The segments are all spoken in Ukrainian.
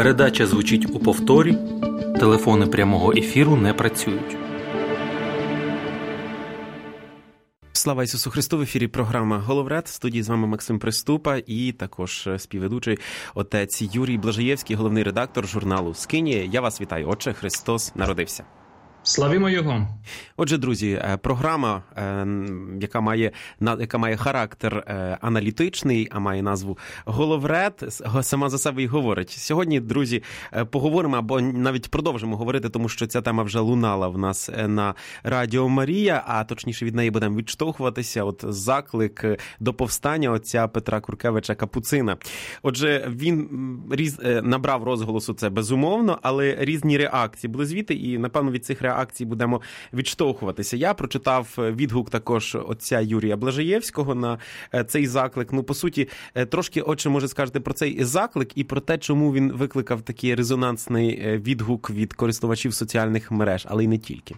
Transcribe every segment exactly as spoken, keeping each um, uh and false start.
Передача звучить у повторі. Телефони прямого ефіру не працюють. Слава Ісусу Христу! В ефірі програма «Головряд». В студії з вами Максим Приступа і також співведучий отець Юрій Блажаєвський, головний редактор журналу «Скинія». Я вас вітаю. Отче, Христос народився. Славімо Його! Отже, друзі, програма, яка має, яка має характер аналітичний, а має назву «Головряд», сама за себе і говорить. Сьогодні, друзі, поговоримо, або навіть продовжимо говорити, тому що ця тема вже лунала в нас на Радіо Марія, а точніше від неї будемо відштовхуватися. От заклик до повстання отця Петра Куркевича Капуцина. Отже, він різ... набрав розголосу, це безумовно, але різні реакції були звідти, і, напевно, від цих реакцій акції будемо відштовхуватися. Я прочитав відгук також отця Юрія Блажаєвського на цей заклик. Ну, по суті, трошки, отче, може скажете про цей заклик і про те, чому він викликав такий резонансний відгук від користувачів соціальних мереж, але й не тільки.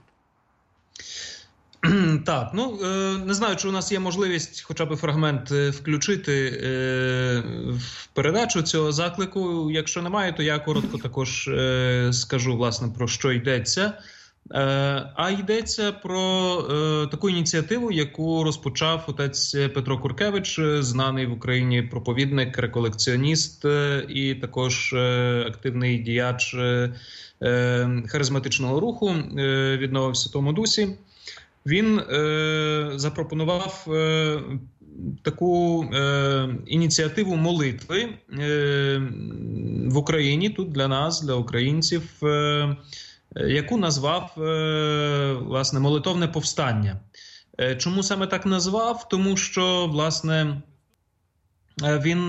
Так, ну, не знаю, чи у нас є можливість хоча б фрагмент включити в передачу цього заклику. Якщо немає, то я коротко також скажу, власне, про що йдеться. А йдеться про е, таку ініціативу, яку розпочав отець Петро Куркевич, знаний в Україні проповідник, реколекціоніст і також е, активний діяч е, харизматичного руху е, «Віднова в Святому Дусі». Він е, запропонував е, таку е, ініціативу молитви е, в Україні, тут для нас, для українців, е, яку назвав, власне, молитовне повстання. Чому саме так назвав? Тому що, власне, він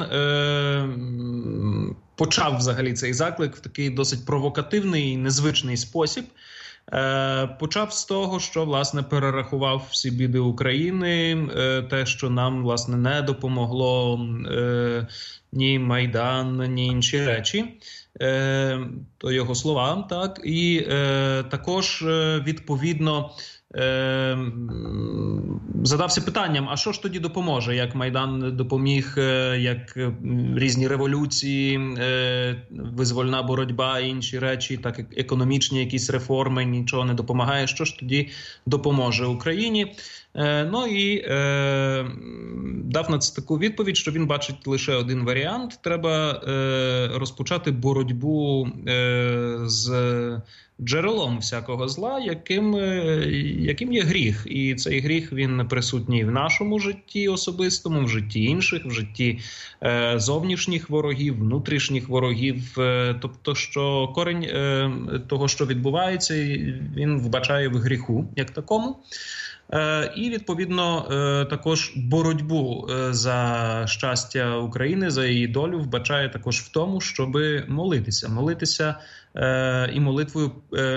почав взагалі цей заклик в такий досить провокативний і незвичний спосіб. Почав з того, що, власне, перерахував всі біди України, те, що нам, власне, не допомогло ні Майдан, ні інші речі. Е, то його слова, так, і е, також, е, відповідно, е, задався питанням, а що ж тоді допоможе, як Майдан допоміг, е, як різні революції, е, визвольна боротьба і інші речі, так економічні якісь реформи, нічого не допомагає, що ж тоді допоможе Україні? Е, ну і е, дав на це таку відповідь, що він бачить лише один варіант. Треба е, розпочати боротьбу е, з джерелом всякого зла, яким, е, яким є гріх. І цей гріх, він присутній в нашому житті особистому, в житті інших, в житті е, зовнішніх ворогів, внутрішніх ворогів. Е, тобто, що корінь е, того, що відбувається, він вбачає в гріху як такому. І, відповідно, також боротьбу за щастя України, за її долю вбачає також в тому, щоб молитися. Молитися і молитвою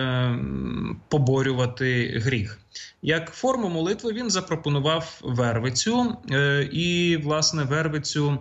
поборювати гріх. Як форму молитви він запропонував вервицю. І, власне, вервицю,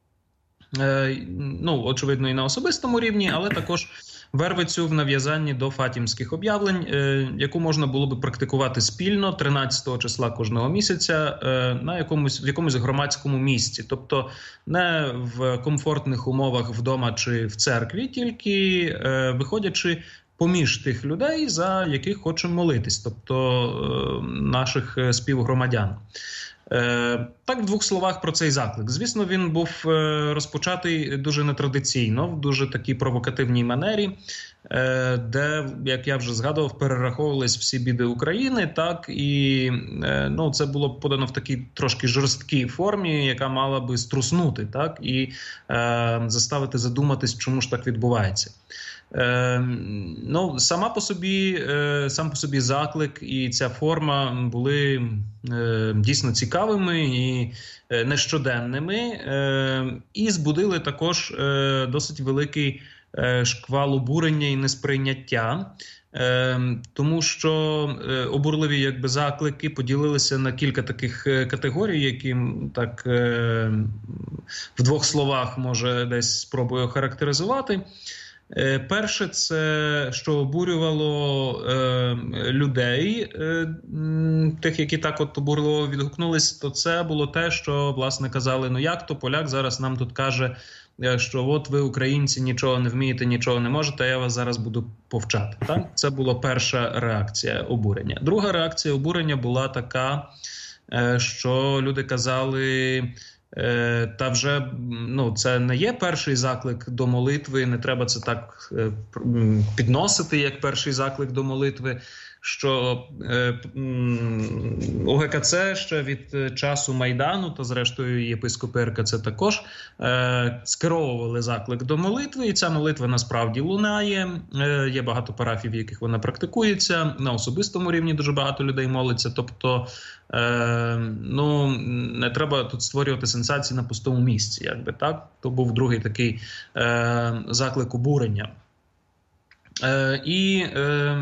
ну, очевидно, і на особистому рівні, але також вервицю в нав'язанні до фатімських об'явлень, е, яку можна було би практикувати спільно тринадцятого числа кожного місяця е, на якомусь, в якомусь громадському місці. Тобто не в комфортних умовах вдома чи в церкві, тільки е, виходячи поміж тих людей, за яких хочемо молитись, тобто е, наших співгромадян. Так, в двох словах про цей заклик. Звісно, він був розпочатий дуже нетрадиційно, в дуже такій провокативній манері, де, як я вже згадував, перераховувались всі біди України, так, і ну, це було подано в такій трошки жорсткій формі, яка мала би струснути, так, і е, заставити задуматись, чому ж так відбувається. Е, ну, сама по собі, е, сам по собі заклик і ця форма були е, дійсно цікавими і е, нещоденними, е, і збудили також е, досить великий е, шквал обурення і несприйняття, е, тому що е, обурливі якби заклики поділилися на кілька таких категорій, які так е, в двох словах може десь спробую характеризувати. Перше, це що обурювало е, людей, е, тих, які так от обурливо відгукнулись, то це було те, що, власне, казали, ну як то поляк зараз нам тут каже що от ви, українці, нічого не вмієте, нічого не можете, а я вас зараз буду повчати. Так? Це була перша реакція обурення. Друга реакція обурення була така, що люди казали, та вже ну, це не є перший заклик до молитви, не треба це так підносити, як перший заклик до молитви, що е, У Ге Ка Це ще від часу Майдану, та зрештою єпископи Ер Ка Це також е, скеровували заклик до молитви, і ця молитва насправді лунає. Е, є багато парафій, в яких вона практикується, на особистому рівні дуже багато людей молиться, тобто е, ну, не треба тут створювати сенсації на пустому місці, якби так. То був другий такий е, заклик обурення. Е, і е,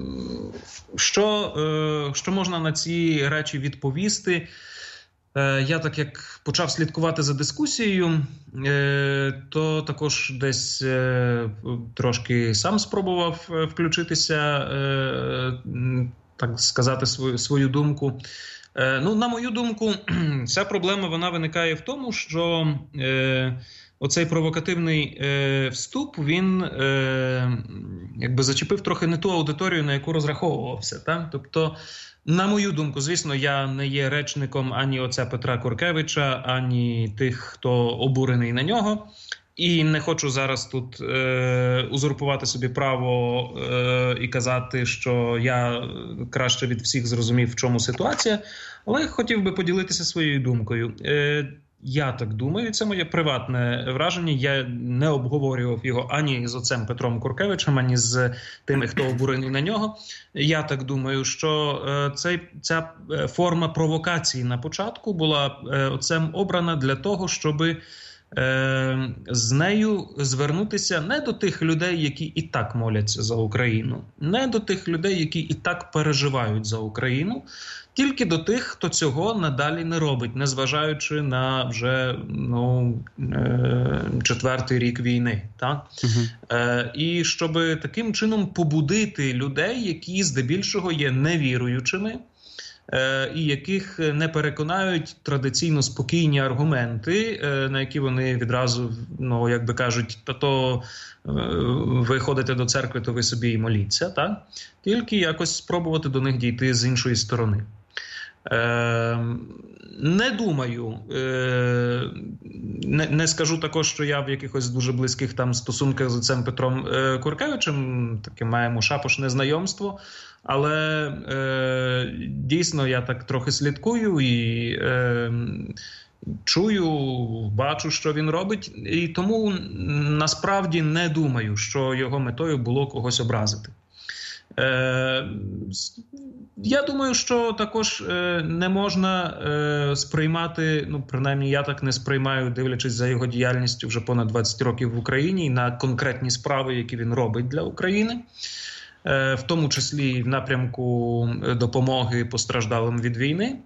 що, е, що можна на ці речі відповісти? Е, я так як почав слідкувати за дискусією, е, то також десь е, трошки сам спробував включитися, е, так сказати, свою, свою думку. Е, ну, на мою думку, ця проблема вона виникає в тому, що е, оцей провокативний е, вступ, він е, якби зачепив трохи не ту аудиторію, на яку розраховувався. Так? Тобто, на мою думку, звісно, я не є речником ані отця Петра Куркевича, ані тих, хто обурений на нього. І не хочу зараз тут е, узурпувати собі право е, і казати, що я краще від всіх зрозумів, в чому ситуація, але хотів би поділитися своєю думкою. Е, Я так думаю, це моє приватне враження. Я не обговорював його ані з отцем Петром Куркевичем, ані з тими, хто обурений на нього. Я так думаю, що цей, ця форма провокації на початку була отцем обрана для того, щоби з нею звернутися не до тих людей, які і так моляться за Україну, не до тих людей, які і так переживають за Україну, тільки до тих, хто цього надалі не робить, незважаючи на вже ну, четвертий рік війни. Так? Угу. І щоб таким чином побудити людей, які здебільшого є невіруючими, і яких не переконають традиційно спокійні аргументи, на які вони відразу, ну, як би кажуть, та то ви ходите до церкви, то ви собі і моліться, так? Тільки якось спробувати до них дійти з іншої сторони. Е, не думаю, е, не, не скажу також, що я в якихось дуже близьких там стосунках з отцем Петром е, Куркевичем, таке маємо шапошне знайомство, але е, дійсно я так трохи слідкую і е, чую, бачу, що він робить, і тому насправді не думаю, що його метою було когось образити. Е, я думаю, що також е, не можна е, сприймати, ну, принаймні я так не сприймаю, дивлячись за його діяльністю вже понад двадцять років в Україні, на конкретні справи, які він робить для України, е, в тому числі в напрямку допомоги постраждалим від війни.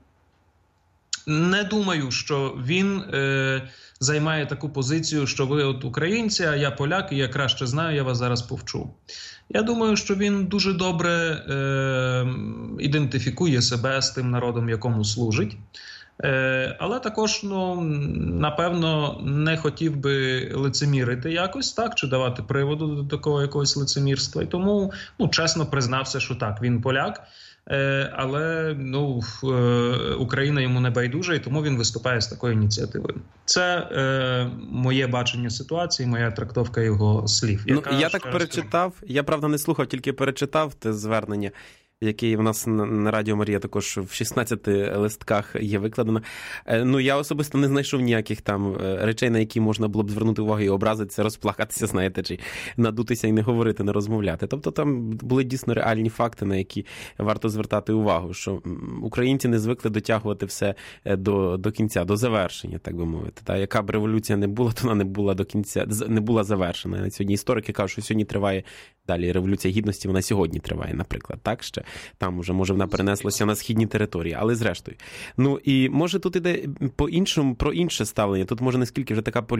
Не думаю, що він е, займає таку позицію, що ви от українці, а я поляк, і я краще знаю, я вас зараз повчу. Я думаю, що він дуже добре е, ідентифікує себе з тим народом, якому служить. Е, але також, ну, напевно, не хотів би лицемірити якось, так, чи давати приводу до такого якогось лицемірства. І тому, ну, чесно признався, що так, він поляк. Але ну, Україна йому не байдужа, і тому він виступає з такою ініціативою. Це е, моє бачення ситуації, моя трактовка його слів. Ну, я так перечитав, я, правда, не слухав, тільки перечитав те звернення, який в нас на Радіо Марія також в шістнадцяти листках є викладено. Ну, я особисто не знайшов ніяких там речей, на які можна було б звернути увагу і образитися, розплакатися, знаєте, чи надутися і не говорити, не розмовляти. Тобто там були дійсно реальні факти, на які варто звертати увагу, що українці не звикли дотягувати все до, до кінця, до завершення, так би мовити. Та, яка б революція не була, то вона не була до кінця, не була завершена. Сьогодні історики кажуть, що сьогодні триває далі революція гідності, вона сьогодні триває, наприклад, так ще. Там уже, може, вона перенеслася на східні території, але зрештою. Ну, і може тут іде по-іншому, про інше ставлення. Тут, може, не скільки вже така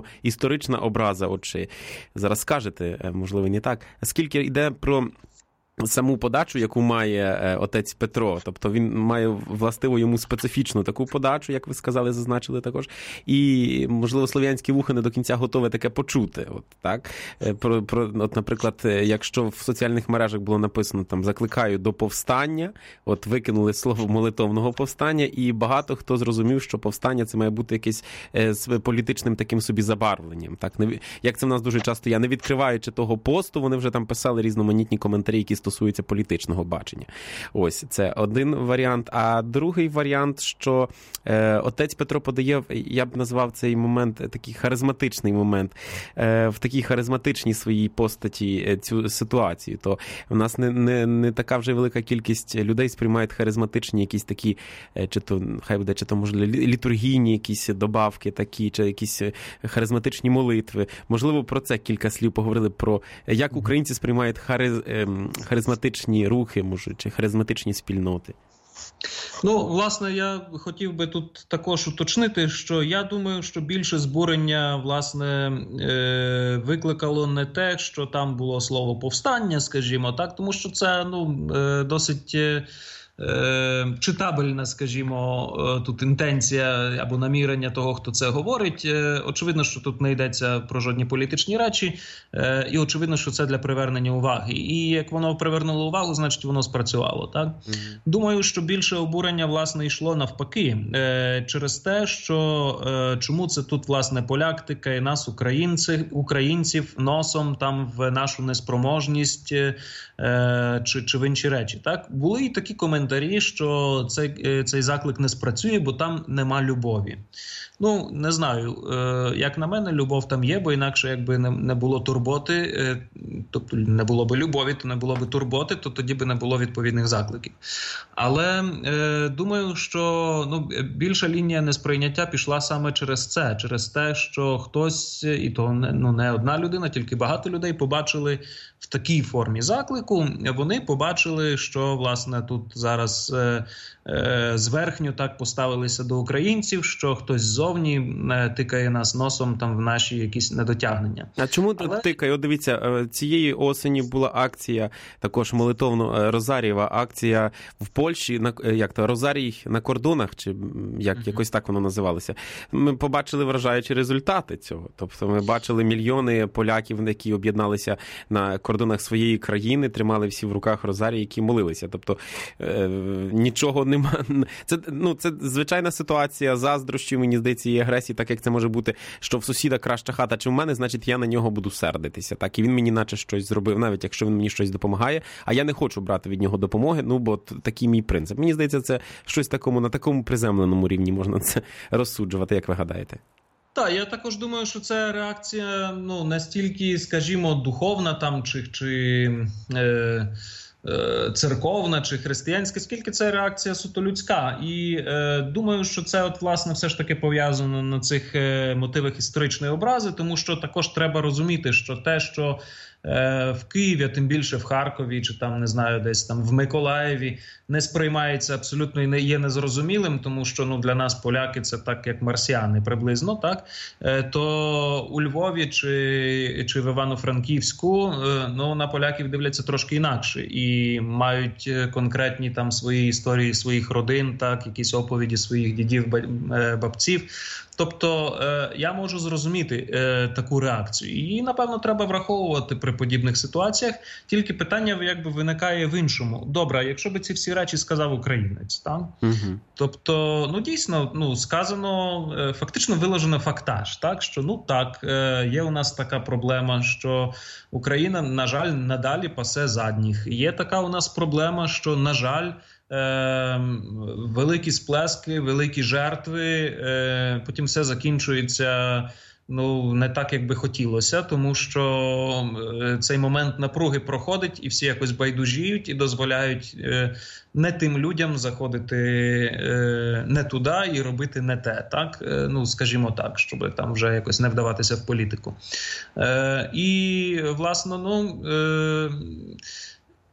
політично-історична образа, от чи зараз скажете, можливо, не так, а скільки йде про саму подачу, яку має отець Петро. Тобто він має властиву йому специфічну таку подачу, як ви сказали, зазначили також. І, можливо, слов'янське вухо не до кінця готове таке почути. От, так? Про, про, от, наприклад, якщо в соціальних мережах було написано, там, закликаю до повстання, от викинули слово молитовного повстання, і багато хто зрозумів, що повстання це має бути якесь з політичним таким собі забарвленням. Так? Як це в нас дуже часто, я не відкриваючи того посту, вони вже там писали різноманітні коментарі, які стосується політичного бачення. Ось, це один варіант. А другий варіант, що е, отець Петро подає, я б назвав цей момент, такий харизматичний момент, е, в такій харизматичній своїй постаті цю ситуацію. То в нас не, не, не така вже велика кількість людей сприймають харизматичні якісь такі, чи то, хай буде, чи то, можливо, літургійні якісь добавки такі, чи якісь харизматичні молитви. Можливо, про це кілька слів поговорили, про як українці сприймають хариз, харизматичні рухи, може, чи харизматичні спільноти. Ну, власне, я хотів би тут також уточнити, що я думаю, що більше збурення, власне, викликало не те, що там було слово повстання, скажімо так, тому що це, ну, досить читабельна, скажімо, тут інтенція або намірення того, хто це говорить. Очевидно, що тут не йдеться про жодні політичні речі, і очевидно, що це для привернення уваги. І як воно привернуло увагу, значить воно спрацювало. Так? Mm-hmm. Думаю, що більше обурення, власне, йшло навпаки. Через те, що чому це тут, власне, поляк тикає нас, українців, українців носом там в нашу неспроможність чи, чи в інші речі. Так? Були і такі коментарі, що цей, цей заклик не спрацює, бо там нема любові. Ну, не знаю, як на мене, любов там є, бо інакше якби не було турботи, тобто не було би любові, то не було би турботи, то тоді би не було відповідних закликів. Але е, думаю, що ну, більша лінія несприйняття пішла саме через це, через те, що хтось, і то не, ну, не одна людина, тільки багато людей побачили в такій формі заклику, вони побачили, що, власне, тут зараз е, е, зверхньо так поставилися до українців, що хтось ззовні е, тикає нас носом там в наші якісь недотягнення. А чому Але... тикає? От дивіться, цієї осені була акція, також молитовно Розарієва акція в Польщі, на, як то, Розарій на кордонах, чи як, uh-huh. якось так воно називалося. Ми побачили вражаючі результати цього. Тобто ми бачили мільйони поляків, які об'єдналися на кордонах своєї країни, тримали всі в руках розарії, які молилися. Тобто е, нічого нема. Це, ну, це звичайна ситуація заздрощів, мені здається, і агресії, так як це може бути, що в сусіда краща хата, чи в мене, значить я на нього буду сердитися. Так, і він мені наче щось зробив, навіть якщо він мені щось допомагає, а я не хочу брати від нього допомоги, ну, бо такий мій принцип. Мені здається, це щось такому, на такому приземленому рівні можна це розсуджувати, як ви гадаєте. Так, я також думаю, що це реакція, ну, настільки, скажімо, духовна там, чи, чи е, е, церковна, чи християнська, скільки це реакція суто людська. І е, думаю, що це, от, власне, все ж таки пов'язано на цих е, мотивах історичної образи, тому що також треба розуміти, що те, що в Києві, а тим більше в Харкові, чи там, не знаю, десь там в Миколаєві, не сприймається абсолютно і не є незрозумілим, тому що, ну, для нас поляки це так, як марсіани приблизно, так? То у Львові чи, чи в Івано-Франківську, ну, на поляків дивляться трошки інакше і мають конкретні там свої історії своїх родин, так, якісь оповіді своїх дідів, бабців. Тобто я можу зрозуміти таку реакцію. І, напевно, треба враховувати при подібних ситуаціях. Тільки питання якби виникає в іншому. Добре, якщо би ці всі речі сказав українець, так? Угу. Тобто, ну, дійсно, ну, сказано, фактично виложено фактаж, так? Що, ну, так, є у нас така проблема, що Україна, на жаль, надалі пасе задніх. Є така у нас проблема, що, на жаль, Е, великі сплески, великі жертви, е, потім все закінчується, ну, не так, як би хотілося, тому що е, цей момент напруги проходить і всі якось байдужіють і дозволяють е, не тим людям заходити е, не туди і робити не те, так? Е, ну, скажімо так, щоб там вже якось не вдаватися в політику. Е, і, власне, ну... Е,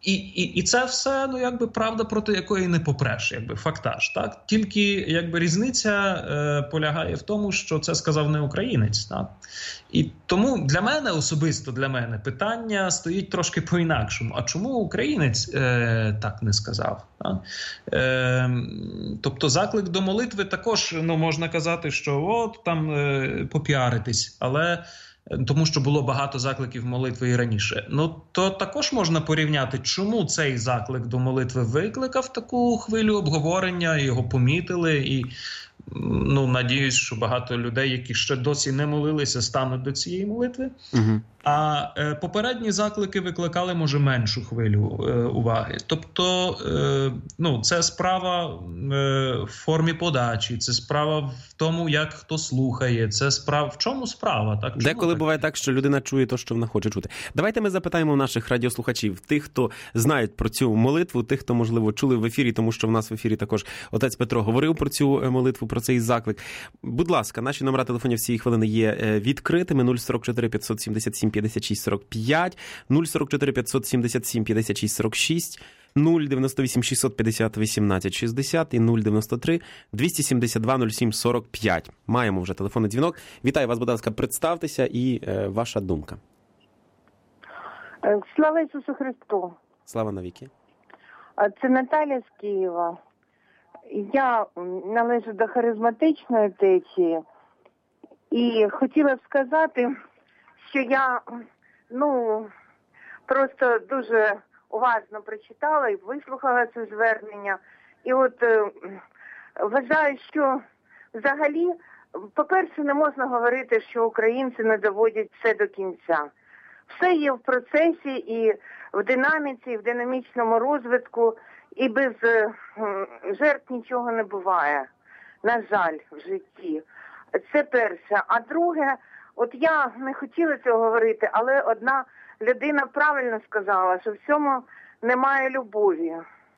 І, і, і це все, ну, якби, правда, проти якої не попреш, якби, фактаж, так? Тільки, якби, різниця е, полягає в тому, що це сказав не українець, так? І тому для мене, особисто для мене, питання стоїть трошки по-інакшому. А чому українець е, так не сказав? Так? Е, тобто заклик до молитви також, ну, можна казати, що от там е, попіаритись, але тому що було багато закликів молитви і раніше. Ну, то також можна порівняти, чому цей заклик до молитви викликав таку хвилю обговорення, його помітили, і, ну, надіюсь, що багато людей, які ще досі не молилися, стануть до цієї молитви. Угу. А е, попередні заклики викликали, може, меншу хвилю е, уваги. Тобто, е, ну, це справа е, в формі подачі, це справа в тому, як хто слухає, це справа... В чому справа? Так? Чому Деколи так? буває так, що людина чує те, що вона хоче чути. Давайте ми запитаємо наших радіослухачів, тих, хто знають про цю молитву, тих, хто, можливо, чули в ефірі, тому що в нас в ефірі також отець Петро говорив про цю молитву, про цей заклик. Будь ласка, наші номера телефонів цієї хвилини є відкритими. нуль сорок чотири п'ятсот сімдесят сім п'ятдесят шість сорок п'ять, нуль сорок чотири п'ятсот сімдесят сім п'ятдесят шість сорок шість, нуль дев'яносто вісім шістсот п'ятдесят вісімнадцять шістдесят і нуль дев'яносто три двісті сімдесят два нуль сім сорок п'ять. Маємо вже телефонний дзвінок. Вітаю вас, будь ласка, представтеся і е, ваша думка. Слава Ісусу Христу! Слава навіки! Це Наталя з Києва. Я належу до харизматичної течії і хотіла б сказати, що я, ну, просто дуже уважно прочитала і вислухала це звернення. І от е, вважаю, що взагалі, по-перше, не можна говорити, що українці не доводять все до кінця. Все є в процесі і в динаміці, і в динамічному розвитку, і без е, жертв нічого не буває, на жаль, в житті. Це перше. А друге, от я не хотіла цього говорити, але одна людина правильно сказала, що в цьому немає любові.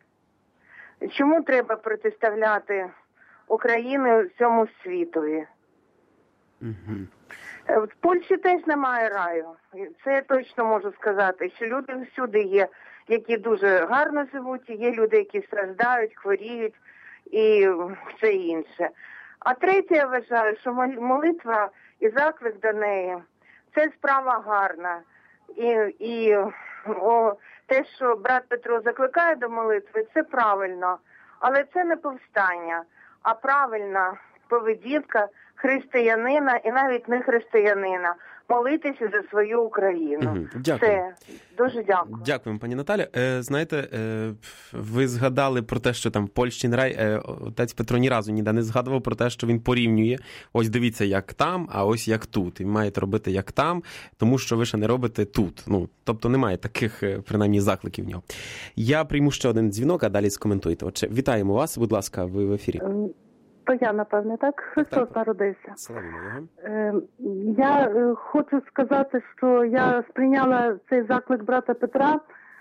Чому треба протиставляти Україну цьому світові? Угу. В Польщі теж немає раю. Це я точно можу сказати, що люди всюди є, які дуже гарно живуть, і є люди, які страждають, хворіють і все інше. А третє, я вважаю, що молитва і заклик до неї – це справа гарна. І, і о, те, що брат Петро закликає до молитви, це правильно. Але це не повстання, а правильна поведінка християнина і навіть не християнина молитися за свою Україну. Угу. Дякую. Все. Дуже дякую. Дякуємо, пані Наталя. Е, знаєте, е, ви згадали про те, що там в Польщі не рай. Е, отець Петро ні разу ніде не згадував про те, що він порівнює. Ось дивіться, як там, а ось як тут. І маєте робити як там, тому що ви ще не робите тут. Ну, тобто немає таких, принаймні, закликів в нього. Я прийму ще один дзвінок, а далі скоментуйте. Отже, вітаємо вас, будь ласка, ви в ефірі. То я, напевне, так? Христос так, так. народився. Славімо його. Е, я е, хочу сказати, що я сприйняла цей заклик брата Петра,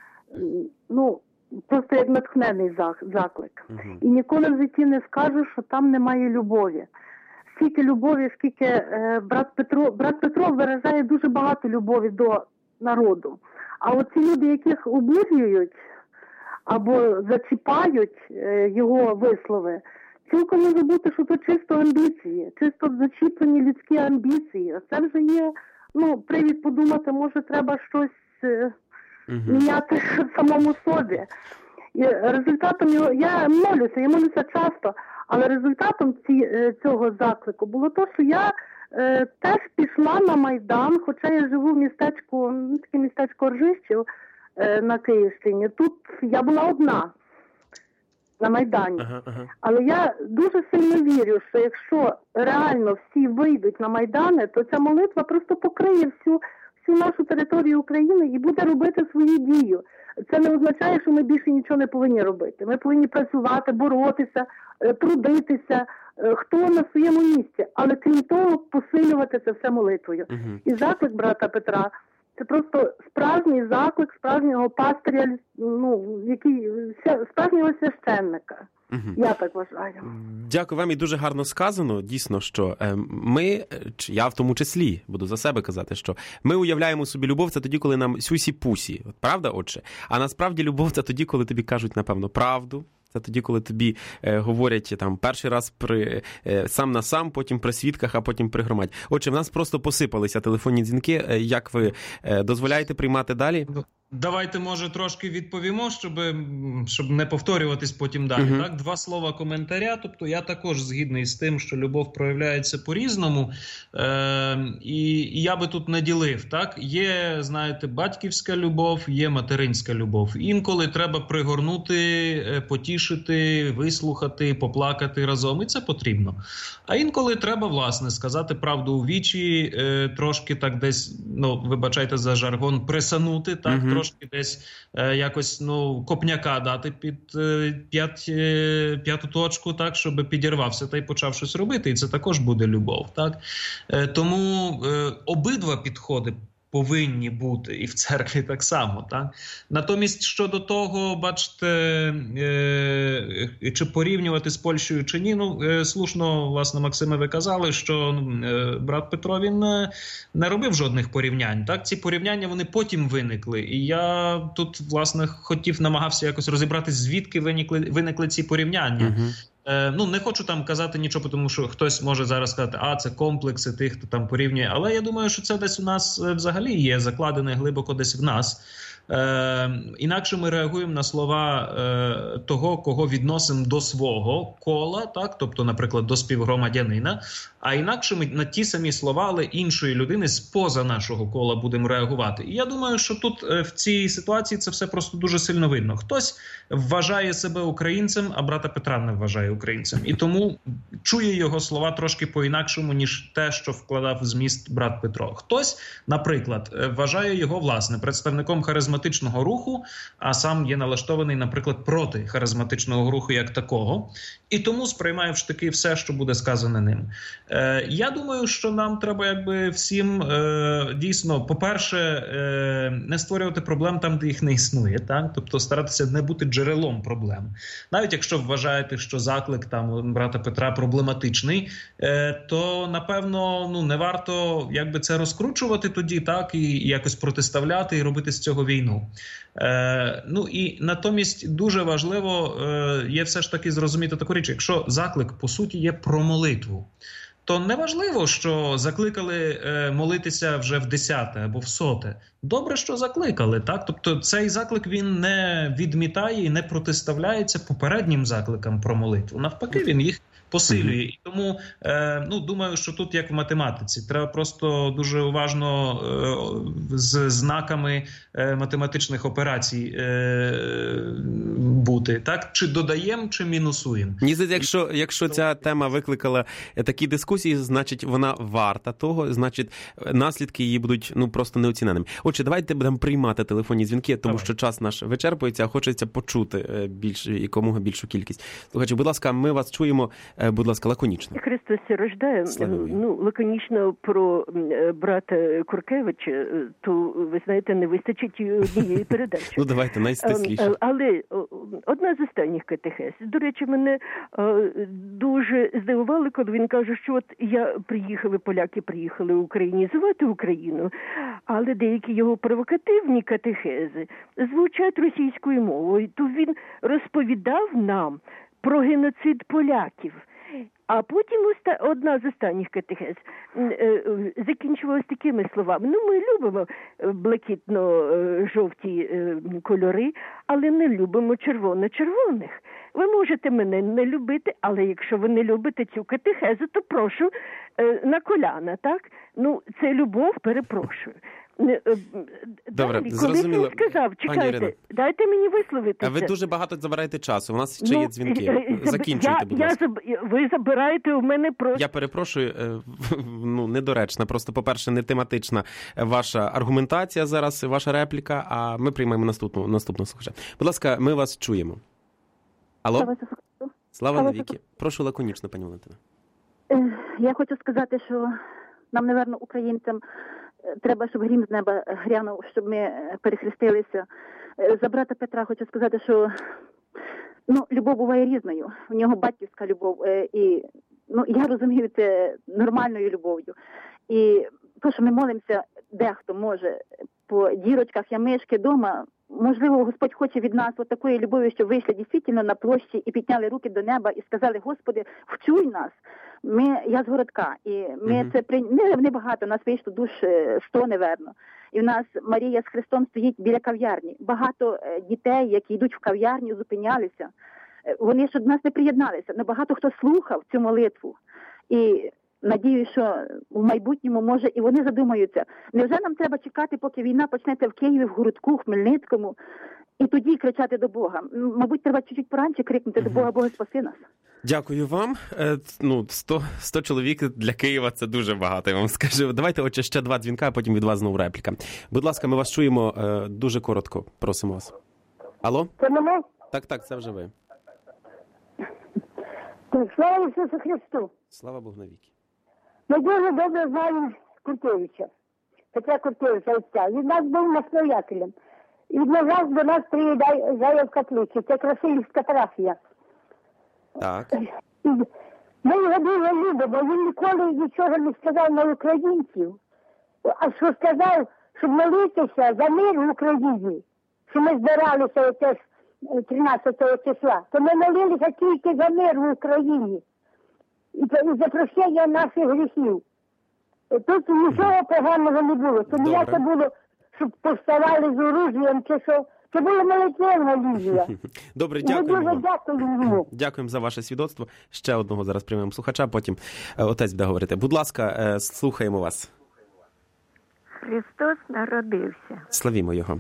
ну, просто як натхнений заклик. Угу. І ніколи в житті не скажу, що там немає любові. Скільки любові, скільки е, брат Петро, брат Петро виражає дуже багато любові до народу. А оці люди, яких обурюють або зачіпають е, його вислови, цілком може бути, що це чисто амбіції, чисто зачіплені людські амбіції. Це вже є, ну, привід подумати, може треба щось е, uh-huh. міняти в самому собі. І результатом його, я молюся, я молюся часто, але результатом ці, цього заклику було те, що я е, теж пішла на Майдан, хоча я живу в містечку, ну, таке містечко Ржищів е, на Київщині. Тут я була одна на Майдані. Ага, ага. Але я дуже сильно вірю, що якщо реально всі вийдуть на Майдани, то ця молитва просто покриє всю, всю нашу територію України і буде робити свою дію. Це не означає, що ми більше нічого не повинні робити. Ми повинні працювати, боротися, трудитися, хто на своєму місці. Але крім того, посилювати це все молитвою. Uh-huh. І заклик брата Петра Це просто справжній заклик справжнього пастиря, ну, який, справжнього священника. Угу. Я так вважаю. Дякую вам, і дуже гарно сказано, дійсно, що ми, я в тому числі, буду за себе казати, що ми уявляємо собі любов, це тоді, коли нам сюсі-пусі, правда, отче? А насправді любов це тоді, коли тобі кажуть, напевно, правду. Це тоді, коли тобі е, говорять там перший раз при е, сам на сам, потім при свідках, а потім при громаді. Отже, в нас просто посипалися телефонні дзвінки. Е, як ви е, дозволяєте приймати далі? Давайте, може, трошки відповімо, щоб, щоб не повторюватись потім далі. Uh-huh. Так, два слова коментаря. Тобто я також згідний з тим, що любов проявляється по-різному. Е, і, і я би тут не ділив. Так? Є, знаєте, батьківська любов, є материнська любов. Інколи треба пригорнути, потішити, вислухати, поплакати разом. І це потрібно. А інколи треба, власне, сказати правду у вічі, е, трошки так десь, ну, вибачайте за жаргон, пресанути, так, uh-huh. трошки десь е, якось, ну, копняка дати під е, п'ят, е, п'яту точку, так, щоб підірвався та й почав щось робити. І це також буде любов, так. Е, тому е, обидва підходи повинні бути, і в церкві так само. Так? Натомість, щодо того, бачите, е, чи порівнювати з Польщею, чи ні, ну, е, слушно, власне, Максиме, ви казали, що е, брат Петро, він не, не робив жодних порівнянь. Так? Ці порівняння, вони потім виникли. І я тут, власне, хотів, намагався якось розібратися, звідки виникли, виникли ці порівняння. Угу. Ну, не хочу там казати нічого, тому що хтось може зараз сказати, а, це комплекси тих, хто там порівнює. Але я думаю, що це десь у нас взагалі є закладене глибоко десь в нас. Е, інакше ми реагуємо на слова е, того, кого відносимо до свого кола, так, тобто, наприклад, до співгромадянина, а інакше ми на ті самі слова, але іншої людини з-поза нашого кола будемо реагувати. І я думаю, що тут е, в цій ситуації це все просто дуже сильно видно. Хтось вважає себе українцем, а брата Петра не вважає українцем. І тому чує його слова трошки по-інакшому, ніж те, що вкладав в зміст брат Петро. Хтось, наприклад, вважає його, власне, представником харизматичного руху, а сам є налаштований, наприклад, проти харизматичного руху як такого, і тому сприймає в штики все, що буде сказане ним. Е, я думаю, що нам треба якби всім е, дійсно, по-перше, е, не створювати проблем там, де їх не існує, так? Тобто старатися не бути джерелом проблем. Навіть якщо вважаєте, що заклик там брата Петра проблематичний, е, то, напевно, ну, не варто якби це розкручувати тоді, так, і, і якось протиставляти, і робити з цього війну. Е, ну і натомість дуже важливо е, є все ж таки зрозуміти таку річ, якщо заклик, по суті, є про молитву, то не важливо, що закликали е, молитися вже в десяте або в соте. Добре, що закликали, так? Тобто цей заклик, він не відмітає і не протиставляється попереднім закликам про молитву. Навпаки, він їх посилює. І тому, е, ну, думаю, що тут як в математиці. Треба просто дуже уважно е, з знаками е, математичних операцій е, бути. Так? Чи додаємо, чи мінусуємо. Мені здається, якщо, якщо ця тема викликала такі дискусії, значить вона варта того, значить наслідки її будуть, ну, просто неоціненими. Отже, давайте будемо приймати телефонні дзвінки, тому Давай. що час наш вичерпується, а хочеться почути більш, якомога більшу кількість. Слухачі, будь ласка, ми вас чуємо. Будь ласка, лаконічно. Христос рождає. Ну, лаконічно про брата Куркевича, то, ви знаєте, не вистачить однієї передачі. Ну, давайте, найстисліше. Але одна з останніх катехез. До речі, мене дуже здивували, коли він каже, що от я приїхав, і поляки приїхали українізувати Україну, але деякі його провокативні катехези звучать російською мовою. То він розповідав нам про геноцид поляків. А потім одна з останніх катехез закінчувалась такими словами. Ну, ми любимо блакитно-жовті кольори, але не любимо червоно-червоних. Ви можете мене не любити, але якщо ви не любите цю катехезу, то прошу на коляна, так? Ну, це любов, перепрошую. Добре, далі, зрозуміло. Коли він сказав, чекайте, дайте мені висловитися. А ви дуже багато забираєте часу, у нас ще ну, є дзвінки. Закінчуйте, я, будь ласка. Я, ви забираєте у мене просто... Я перепрошую, ну, недоречна, просто, по-перше, не тематична ваша аргументація зараз, ваша репліка, а ми приймаємо наступну, наступну слухача. Будь ласка, ми вас чуємо. Алло? Слава навіки. Прошу лаконічно, пані Валентина. Я хочу сказати, що нам, напевно, українцям, треба, щоб грім з неба грянув, щоб ми перехрестилися. За брата Петра хочу сказати, що ну, любов буває різною. У нього батьківська любов. І ну, я розумію це нормальною любов'ю. І то, що ми молимося, дехто може по дірочках ямишки вдома, можливо, Господь хоче від нас от такої любові, щоб вийшли дійсно на площі і підняли руки до неба і сказали: Господи, вчуй нас. Ми, я з городка, і ми mm-hmm. це при не, не багато, нас вийшло душ сто, неверно. І в нас Марія з Христом стоїть біля кав'ярні. Багато дітей, які йдуть в кав'ярню, зупинялися. Вони ж до нас не приєдналися, але багато хто слухав цю молитву. І надію, що в майбутньому, може, і вони задумаються. Невже нам треба чекати, поки війна почнеться в Києві, в городку, в Хмельницькому, і тоді кричати до Бога? Мабуть, треба чуть-чуть поранче крикнути mm-hmm. до Бога: Боже, спаси нас. Дякую вам. Ну, сто, сто чоловік для Києва – це дуже багато, я вам скажу. Давайте, отже, ще два дзвінка, а потім від вас знову репліка. Будь ласка, ми вас чуємо дуже коротко. Просимо вас. Алло? Це мене? Так, так, це вже ви. Слава Ісусу Христу! Слава Богу навіки. Ми дуже добре знаємо Куркевича, Петра Куркевича, отця. Він нас був настоятелем. І відновляв до нас приїжджає в Катлиці. Це Красилівська парафія. Так. І ми його дуже любимо. Він ніколи нічого не сказав на українців. А що сказав, щоб молитися за мир в Україні, що ми збиралися оце тринадцятого числа, то ми молилися тільки за мир в Україні. І за прощення наших гріхів. Тут нічого поганого не було. Це ніяке було, щоб повставали з оружієм, чи що. Це була молитвенна лінія. Добре, дякуємо. Ми дуже дякуємо. Дякуємо за ваше свідоцтво. Ще одного зараз приймемо слухача, потім отець буде говорити. Будь ласка, слухаємо вас. Христос народився. Славімо Його.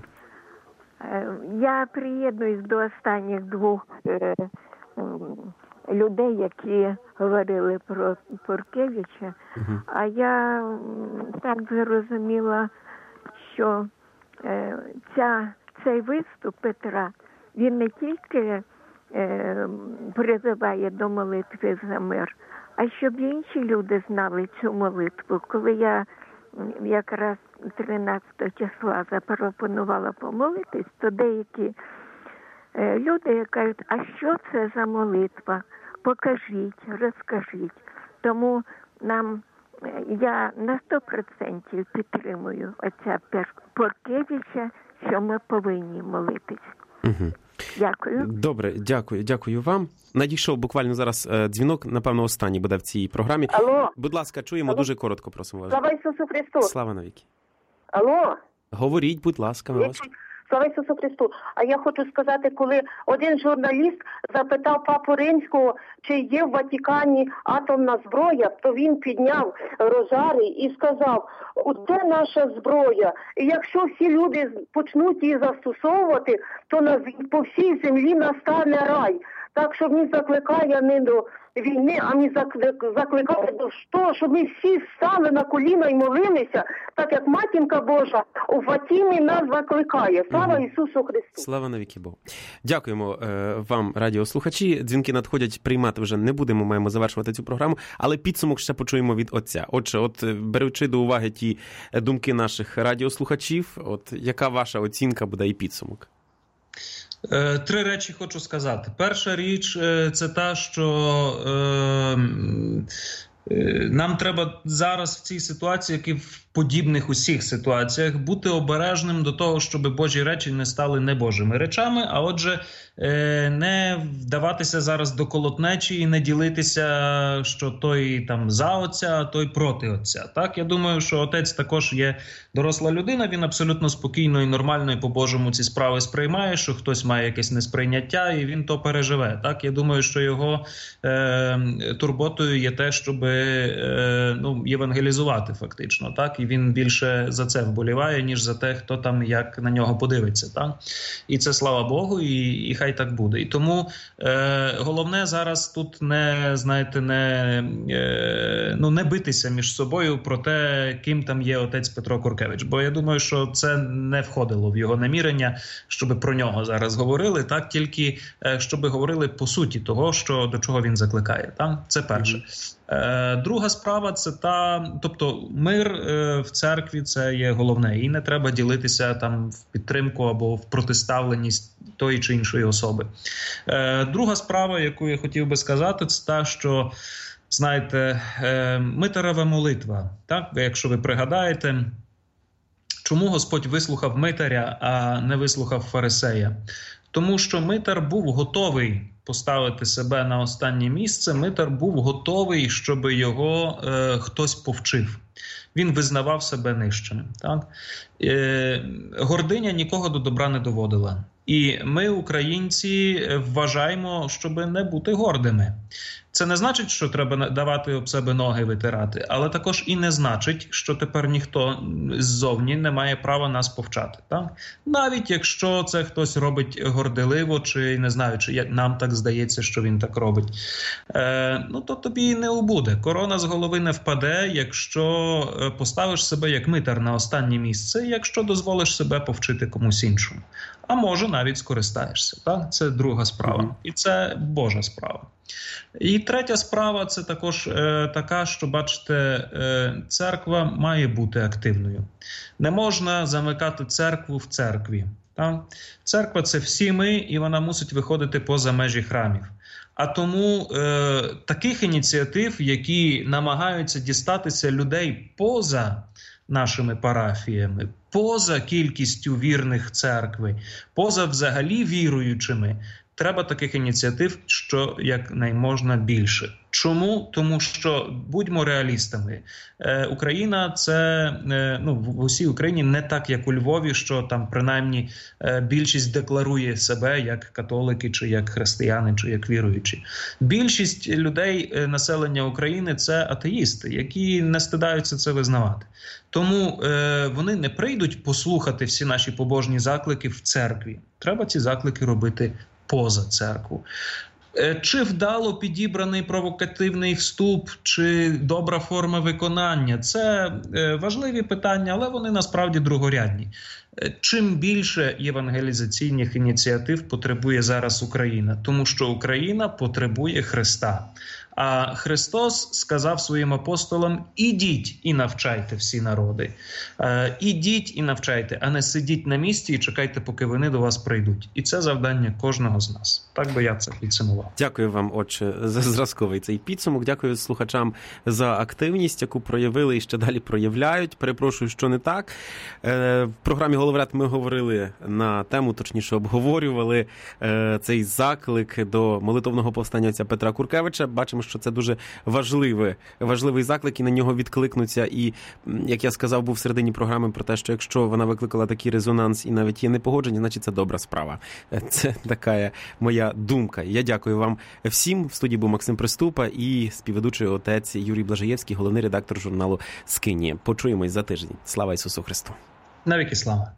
Я приєднуюсь до останніх двох е, е, людей, які говорили про Поркевича, угу. А я так зрозуміла, що е, ця, цей виступ Петра, він не тільки е, призиває до молитви за мир, а щоб інші люди знали цю молитву. Коли я якраз тринадцятого числа запропонувала помолитись, то деякі е, люди кажуть: а що це за молитва? Покажіть, розкажіть. Тому нам, я на сто відсотків підтримую отця Поркевича, що ми повинні молитись. Угу. Дякую. Добре, дякую, дякую вам. Надійшов буквально зараз дзвінок, напевно, останній буде в цій програмі. Алло. Будь ласка, чуємо. Алло. Дуже коротко, просимо вас. Слава Ісусу Христу. Слава навіки. Алло. Говоріть, будь ласка, ми вас. Слава Ісусу Христу. А я хочу сказати, коли один журналіст запитав Папу Римського, чи є в Ватикані атомна зброя, то він підняв розарій і сказав: оце наша зброя. І якщо всі люди почнуть її застосовувати, то на, по всій землі настане рай. Так що він закликає не до війни, а він закликає до того, щоб ми всі стали на коліна і молилися, так як Матінка Божа у Фатімі нас закликає. Слава угу. Ісусу Христу! Слава навіки Богу! Дякуємо е, вам, радіослухачі. Дзвінки надходять, приймати вже не будемо, маємо завершувати цю програму, але підсумок ще почуємо від отця. Отже, от беручи до уваги ті думки наших радіослухачів, от яка ваша оцінка буде і підсумок? Три речі хочу сказати. Перша річ – це та, що е, е, нам треба зараз в цій ситуації, як і в подібних усіх ситуаціях, бути обережним до того, щоб Божі речі не стали небожими речами, а отже, е, не вдаватися зараз до колотнечі і не ділитися, що той там за отця, а той проти отця. Так, я думаю, що отець також є доросла людина, він абсолютно спокійно і нормально і по-божому ці справи сприймає, що хтось має якесь несприйняття і він то переживе. Так, я думаю, що його е, турботою є те, щоб е, ну, євангелізувати фактично, так, і він більше за це вболіває, ніж за те, хто там як на нього подивиться. Так? І це слава Богу, і, і хай так буде. І тому е, головне зараз тут не, знаєте, не, е, ну, не битися між собою про те, ким там є отець Петро Куркевич. Бо я думаю, що це не входило в його намірення, щоб про нього зараз говорили, так, тільки е, щоб говорили по суті того, що, до чого він закликає. Так? Це перше. Друга справа – це та, тобто мир в церкві – це є головне, і не треба ділитися там в підтримку або в протиставленість тої чи іншої особи. Друга справа, яку я хотів би сказати, це та, що, знаєте, митарева молитва, так, якщо ви пригадаєте, чому Господь вислухав митаря, а не вислухав фарисея? Тому що митар був готовий поставити себе на останнє місце, митар був готовий, щоб його е, хтось повчив. Він визнавав себе нижчим. Так? Е, гординя нікого до добра не доводила. І ми, українці, вважаємо, щоб не бути гордими. Це не значить, що треба давати об себе ноги витирати, але також і не значить, що тепер ніхто ззовні не має права нас повчати. Так? Навіть якщо це хтось робить горделиво, чи не знаю, чи нам так здається, що він так робить. Е, ну, то тобі і не убуде. Корона з голови не впаде, якщо поставиш себе як митар на останнє місце, якщо дозволиш себе повчити комусь іншому. А може навіть скористаєшся. Так? Це друга справа. Mm-hmm. І це Божа справа. І третя справа – це також е, така, що, бачите, е, церква має бути активною. Не можна замикати церкву в церкві. Так? Церква – це всі ми, і вона мусить виходити поза межі храмів. А тому е, таких ініціатив, які намагаються дістатися людей поза нашими парафіями, поза кількістю вірних церкви, поза взагалі віруючими, треба таких ініціатив, що якнайможна більше. Чому? Тому що, будьмо реалістами, е, Україна – це, е, ну, в усій Україні не так, як у Львові, що там принаймні е, більшість декларує себе як католики, чи як християни, чи як віруючі. Більшість людей, е, населення України – це атеїсти, які не стидаються це визнавати. Тому е, вони не прийдуть послухати всі наші побожні заклики в церкві. Треба ці заклики робити поза церкву. Чи вдало підібраний провокативний вступ, чи добра форма виконання – це важливі питання, але вони насправді другорядні. Чим більше євангелізаційних ініціатив потребує зараз Україна? Тому що Україна потребує Христа. А Христос сказав своїм апостолам: «Ідіть і навчайте всі народи». Ідіть і навчайте, а не сидіть на місці і чекайте, поки вони до вас прийдуть. І це завдання кожного з нас. Так би я це підсумував. Дякую вам, отче, за зразковий цей підсумок. Дякую слухачам за активність, яку проявили і ще далі проявляють. Перепрошую, що не так. В програмі «Головред» ми говорили на тему, точніше обговорювали цей заклик до молитовного повстання отця Петра Куркевича. Бачимо, що це дуже важливий, важливий заклик, і на нього відкликнуться. І, як я сказав, був в середині програми про те, що якщо вона викликала такий резонанс і навіть є непогодження, значить це добра справа. Це така моя думка. Я дякую вам всім. В студії був Максим Приступа і співведучий отець Юрій Блажаєвський, головний редактор журналу «Скинія». Почуємось за тиждень. Слава Ісусу Христу! Навіки слава!